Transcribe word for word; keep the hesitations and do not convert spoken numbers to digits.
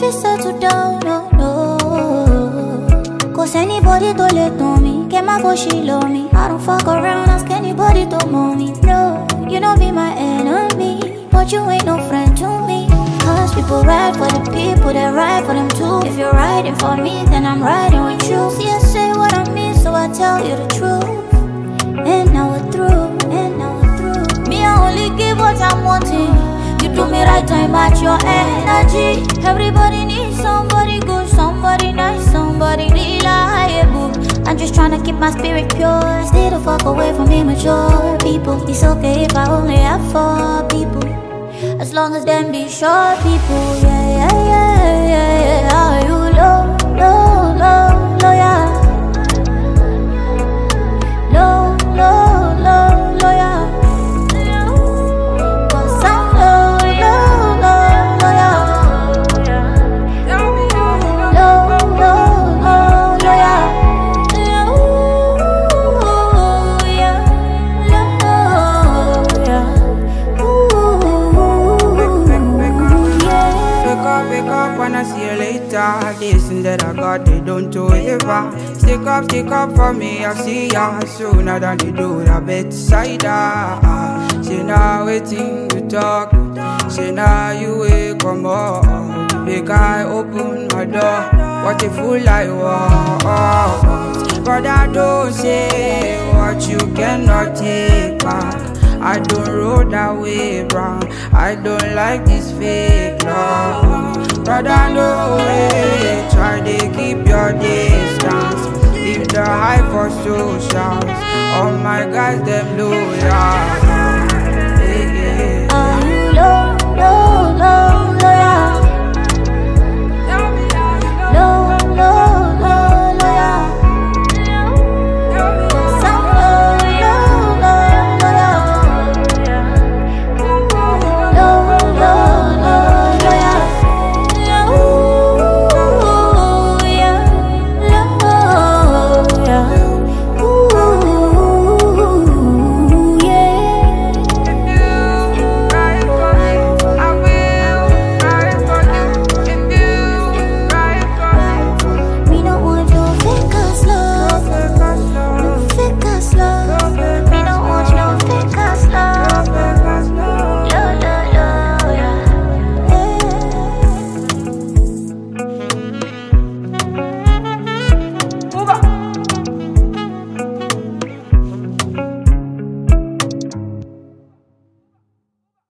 fit settle down, no, no. Cause anybody to let on me, get my go she love me. I don't fuck around, ask anybody to move me. No, you don't be my enemy, but you ain't no friend to me. Cause people ride for the people that ride for them too. If you're riding for me, then I'm riding with you. See, I say what I mean, so I tell you the truth. And now we're through, and now we're through. Me, I only give what I'm wanting. You do me right, I match your energy. Everybody needs somebody good, somebody nice, somebody reliable. I'm just trying to keep my spirit pure. Stay the fuck away from immature people. It's okay if I only have four people, as long as them be sure people. Yeah, yeah, yeah, yeah, yeah. Are you low, low, low, low, yeah. Low, low, low, low, yeah. Cause I'm low, low, low, low, yeah. Low, low, low, low, yeah. Ooh, yeah. Low, yeah. Wake up when I see you later. This and that I got, they don't do ever. Stick up, stick up for me, I see ya sooner than they do the bedside. Say now waiting to talk. Say now you wake come up. Big I open my door. What a fool I was. Brother, don't say what you cannot take back. I don't roll that way, bro. I don't like this fake love. Brother, no way. Try to keep your distance. Leave the hype for socials. All my guys, them loyal.